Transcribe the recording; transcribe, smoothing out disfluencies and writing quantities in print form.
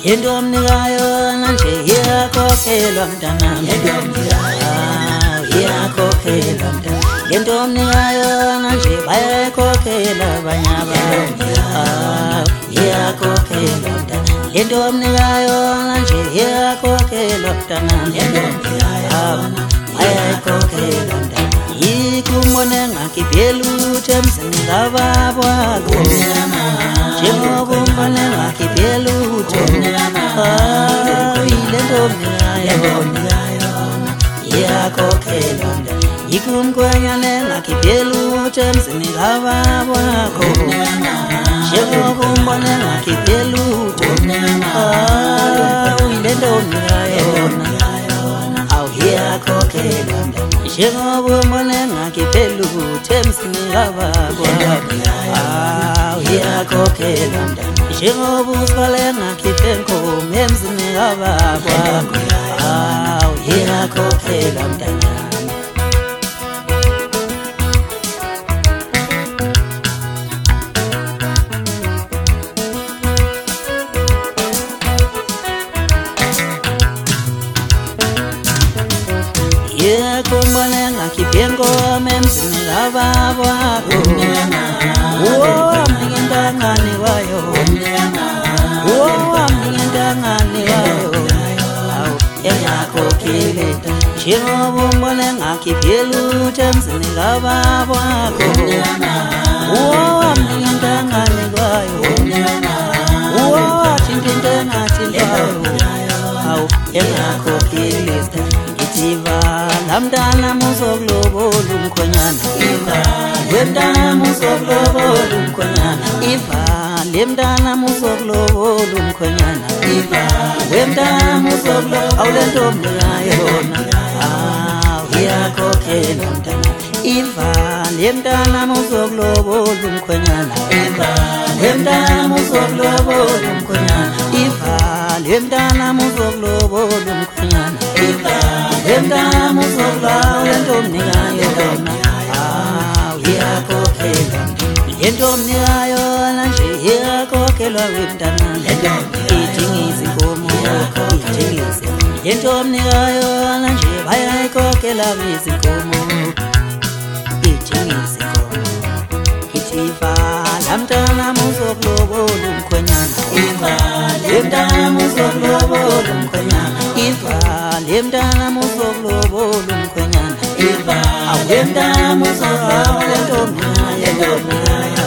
Yendomnikayo nanje iyakhokhelwa mntanami, iyakhokhelwa mntanami. Yendomnikayo nanje bayayikhokhela abanye abantu, iyakhokhelwa mntanami. Yendomnikayo nanje iyakhokhelwa mntanami, bayayikhokhela mntanami. Yikumbone ngakhiphela ukuthi emzini kababwakho, njengoba umbone ngakhiphela ukuthi ile ntomnikayo iyakhokhelwa mntanami. Yikumkhwenyane ngakhiphela ukuthi emzini kababwakho, njengoba umbone ngakhiphela ukuthi ile ntomnikayo iyakhokhelwa mntanami. Njengoba umbone ngakhiphela ukuthi emzini kababwakho, iyakhokhelwa mntanami. Njengoba usibale ngakhiphe enkomo emzini kababwakho, iyakhokhelwa mntanami. Yekumbone ngakhiphe enkomo emzini kababwakho, wami ngentangane wayo, wami ngentangane wayo, engakhokhile. Njengoba umbone ngakhiphela ukuthi emzini kababwakho, wami ngentangane wayo, wathinta into engathintwayo, engakhokhile. Ngithi mntana muzokulobola umkhwenyana, wemntana muzokulobola umkhwenyana, le mntana muzokulobola umkhwenyana, wemntana muzokulobola awule ntomnikayo yona, iyakhokhelwa mntanami. Le mntana muzokulobola umkhwenyana, wemntana muzokulobola umkhwenyana, le mntana muzokulobola umkhwenyana, wemntana muzokulobola ntomnikayo yona, iyakhokhelwa. Le ntomnikayo nanje iyakhokhelwa wemntanami, ithengisa inkomo, ithengisa. Le ntomnikayo nanje bayayikhokhela izinkomo, ithengisa inkomo. Ithi la mntana muzokulobola umkhwenyana, le mntana muzokulobola umkhwenyana, le mntana muzokulobola umkhwenyana, le mntana muzokulobola ntomnikayo yona,